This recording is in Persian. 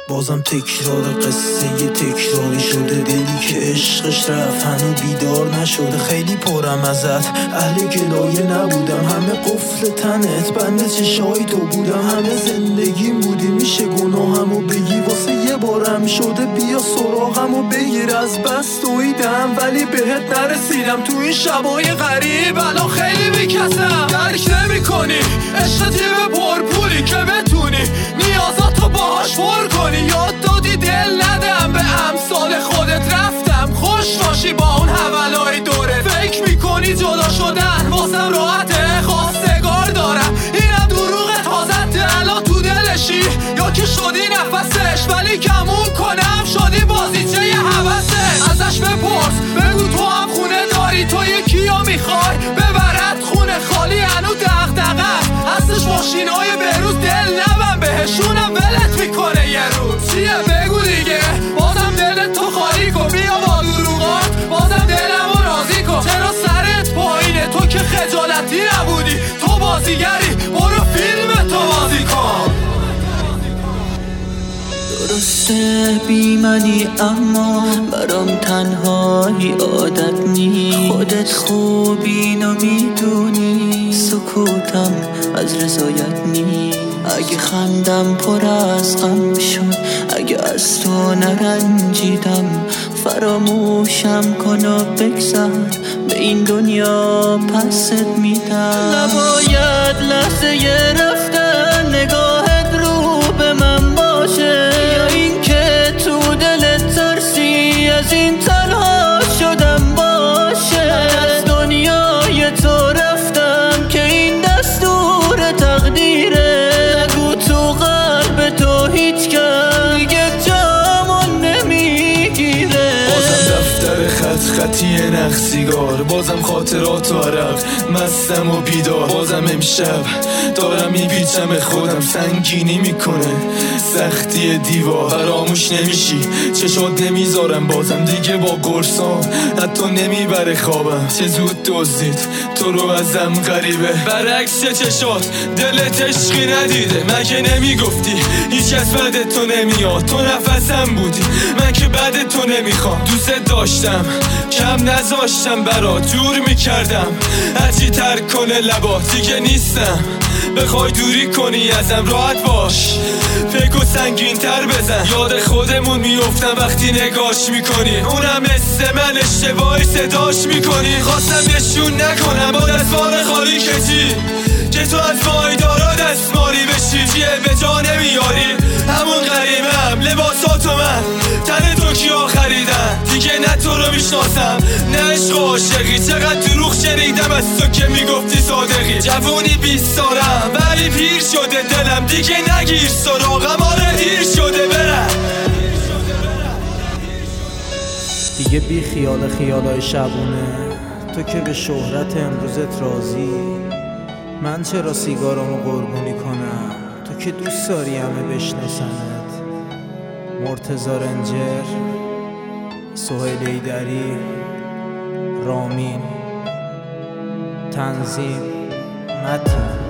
بازم تکرار قصه تکراری شده، دلی که عشقش رفت هنو بیدار نشده. خیلی پرم ازت، اهل گلایه نبودم، همه قفل تنت بند چشای تو بودم. همه زندگیم بودی، میشه گناهمو بگی واسه یه بارم شده، بیا سراغمو بگیر. از بس دویدم ولی بهت نرسیدم، تو این شبای غریب الان خیلی بیکسم. درک نمی کنی عشق تیم پرپولی که بتونی نیازاتو باهاش پر کنی. یاد دادی دل ندم به امثال خودت، رفتم خوش باشی با اون حولای دوره. فکر میکنی جدا شدن واسم راحته، خواستگار دارم اینم دروغه تازده. الان تو دلشی یا که شدی نفسش، ولی کمون کنم شدی بازیچه یه حوثه. ازش بپرس بگو تو هم خونه داری، تو یکیو میخوای ببرد خونه خالی هنو دغدغه هستش. ماشینای بروز دل نبن بهشونم ولت میکنه یه روز. چیه بگو دیگه، بازم دلت تو خالی کن، بیا با دروغات بازم دلمو راضی کن. چرا سرت پایینه تو که خجالتی نبودی، تو بازیگری برو فیلم تو بازی کن. درسته بی منی اما برام تنهایی عادت نی. خودت خوب اینو میدونی، سکوتم از رضایت نی. اگه خندم پر از غم شد، اگه از تو نرنجیدم، فراموشم کن و بگذر، به این دنیا پست میدم. نباید لحظه رفتن نگاهت رو به من باشه، یا این که تو دلت ترسی از این تنها شدم باشه. از دنیای تو رفتم که این دستور تقدیره، نگو تو قلب تو هیچ کس دیگه جامون نمیگیره. بازم دفتر خطی نخ سیگار، بازم خاطرات و عرق مستم و بیدار. بازم امشب دارم میپیچم خودم، سنگینی میکنه سختی دیوار. فراموش نمیشی چشات نمیذارم بازم دیگه با گرسان، حتی نمیبره خوابم. چه زود دزدید تو رو ازم غریبه، برعکس چشات دلت عشقی ندیده. مگه نمیگفتی هیچ کس بعد تو نمیاد، تو نفسم بودی من که بعد تو نمیخوام. دوست داشتم کم نذاشتم برات، جور میکردم هرچی ترک کنه لبات. دیگه نیستم بخوای دوری کنی ازم، راحت باش فکر و سنگین تر بزن. یاد خودمون میفتم وقتی نگاش میکنی، اونم مثل من اشتباهی صداش میکنی. خواستم نشون نکنم با دستمال خالی کشی، که تو از وایدارا دستمالی بشی. چیه به جا نمیاری همون غریبم، لباساتو من تن تو کیا خریدن. دیگه نه تو رو میشناسم نه عشق و عاشقی، چقدر دروغ شنیدم از تو که میگفتی صادقی. جوونی 20 سالم ولی پیر شده دلم، دیگه نگیر سراغم، آره دیر شده برم. دیگه بی خیال خیالای شبونه، تو که به شهرت امروزت راضی، من چرا سیگارامو قربونی کنم، تو که دوست داری همه بشناسنت. مرتضی رنجر، سهیل ایدری، رامین، تنظیم متین.